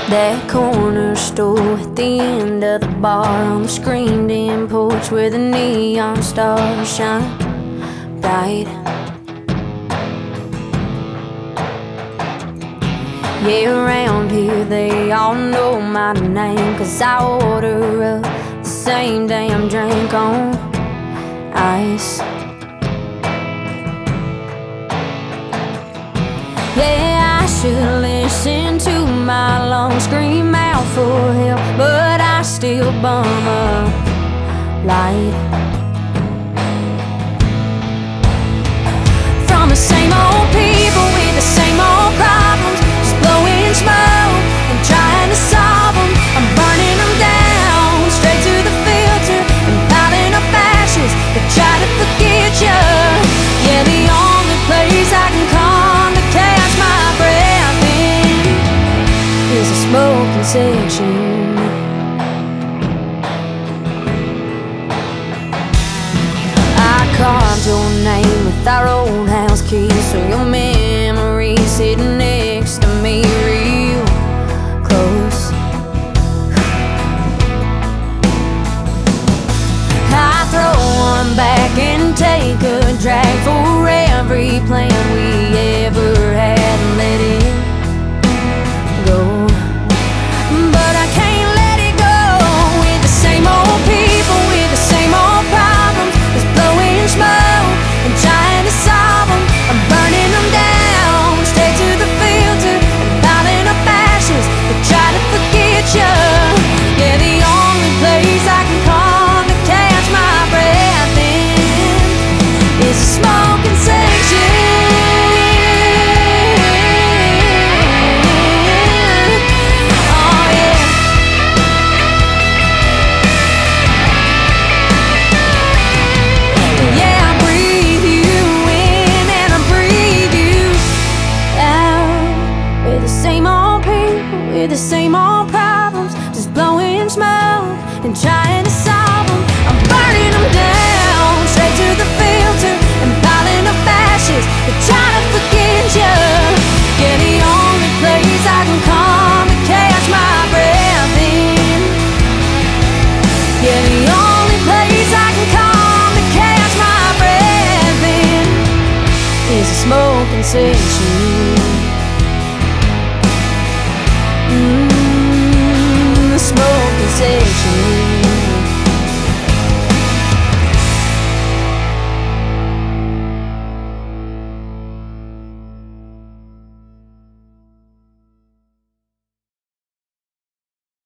That corner store at the end of the bar, on the screened-in porch where the neon stars shine bright. Yeah, around here they all know my name, 'cause I order up the same damn drink on ice. Yeah, I should listen to my lungs scream out for help, but I still bum a light. From the same old people with the same old problems, just blowing smoke and trying to solve them. I'm burning them down straight to the filter and piling up ashes to try to forget you. Yeah, the only place I can come to catch my breath in is a smoking section. I carved your name with our old house keys, so your memory's sitting next to me real close. I throw one back and take a drag for every plan we ever had and let it go. But I can't let it go with the same old people with the same old problems, just blowing smoke and trying to solve them. I'm burning them down straight to the filter and piling up ashes to try to forget you. Yeah, the only place I can come to catch my breath in is a smoking section. Oh yeah. Yeah, I breathe you in and I breathe you out. We're the same old people with the same old problems, just blowing smoke and trying to solve them. I'm burning them down straight to the filter and piling up ashes to try to forget you. Yeah, the only place I can come to catch my breath in. Yeah, the only place I can come to catch my breath in is a smoking section.